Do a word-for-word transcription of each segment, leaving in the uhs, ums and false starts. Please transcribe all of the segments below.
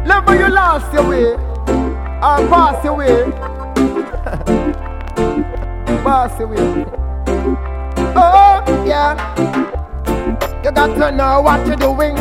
Never you lost your way or pass your way. Pass your way. Oh yeah, you got to know what you're doing.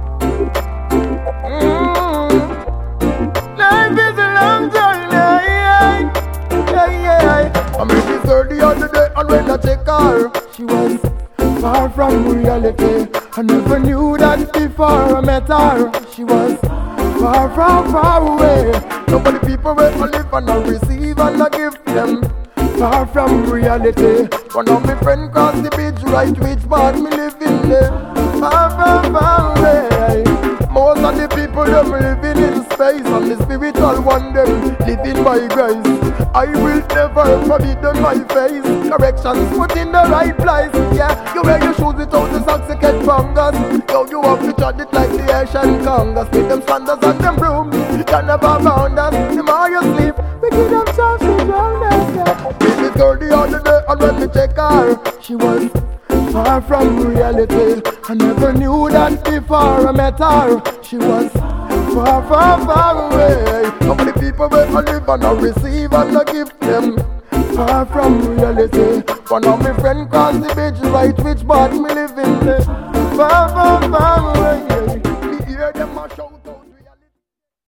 Mm. Life is a long journey. Yeah, yeah. I met this girl the other day, and when I check her, she was far from reality. I never knew that before I met her. She was far from far away. Nobody people where I live and I receive and I give them. Far from reality. One of my friends crossed the bridge, right which part me living there. Far from far away. Most of the people them living in space, and the spiritual one them living by grace. I will never forbid them my face. Corrections put in the right place. Yeah, you wear your shoes without the socks, you get fungus. Yo, you have to tread it like the Asian Congress. With them sandals and them brooms, you never found us. The more you sleep, we give them something round us. Yeah. Baby girl the other day, and when me check her, she was far from reality. I never knew that before I met her. She was far, far, far away. How many people where I live and I receive and I give them? Far from reality. One of my friends crossed the bridge, right which part me live in there. Far, far, far away.